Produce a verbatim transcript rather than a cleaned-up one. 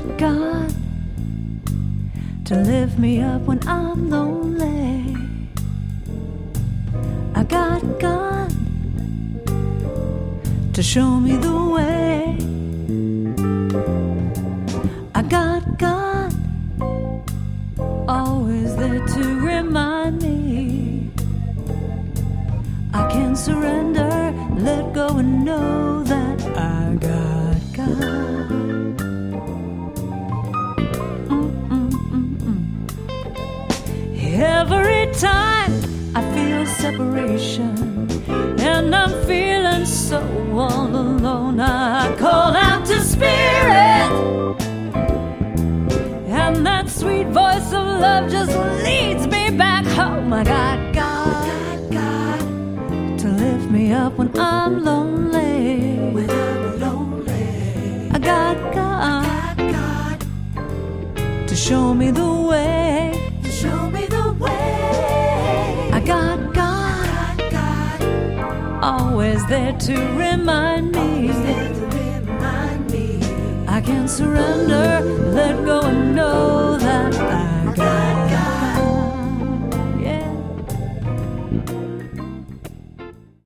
God to lift me up when I'm lonely. I got God to show me the way. I got God always there to remind me I can surrender, let go and know that I got God. Mm-mm-mm-mm. Every time I feel separation and I'm feeling so all alone, I call out to Spirit, and that sweet voice of love just leads me back home. I got God, God, to lift me up when I'm lonely. When I'm lonely, I got God, I got God to show me the way. To show me the way. I got God, I got God, always there to remind me. Always there to remind me I can surrender, let go and know